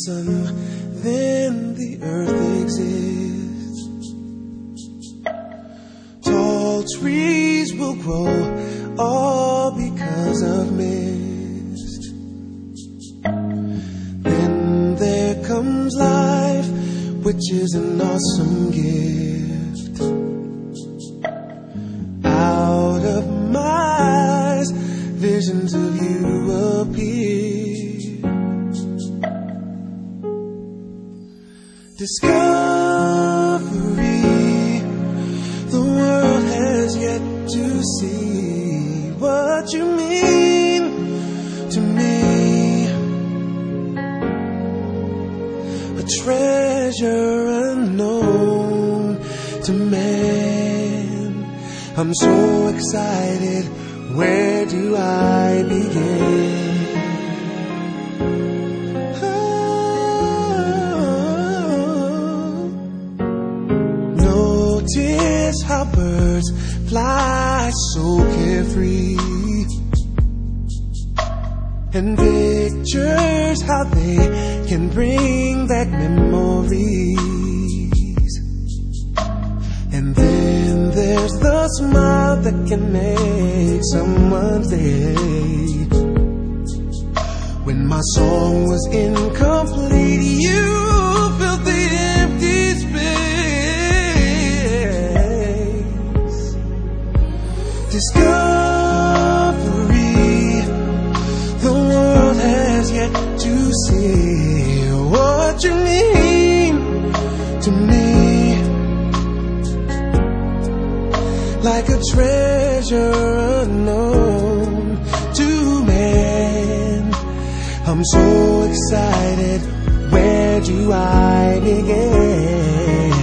sun, then the earth exists. Tall trees will grow, all because of mist. Then there comes life, which is an awesome gift. Out of my eyes, visions of you appear. Discovery, the world has yet to see what you mean to me. A treasure unknown to man. I'm so excited, where do I begin? Notice how birds fly so carefree, and pictures how they can bring back memories. And then there's the smile that can make someone's day. When my song was incomplete, you filled the empty space. Discovery, the world has yet to see what you mean to me. Like a treasure unknown to man. I'm so excited, where do I begin?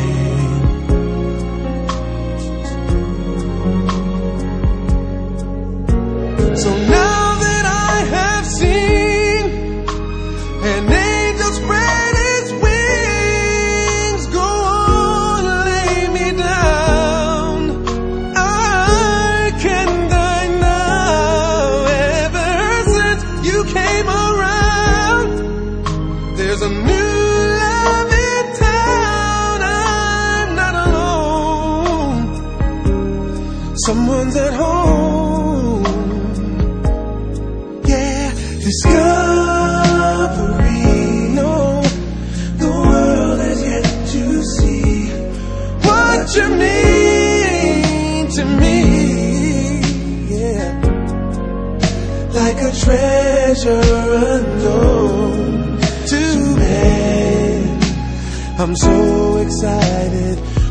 So now that I have seen an angel spread its wings, go on, lay me down. I can die now. Ever since you came around, there's a new love in town. I'm not alone. Someone's at home. Discovery, no, the world has yet to see what you mean to me. Yeah, like a treasure unknown to man. I'm so excited,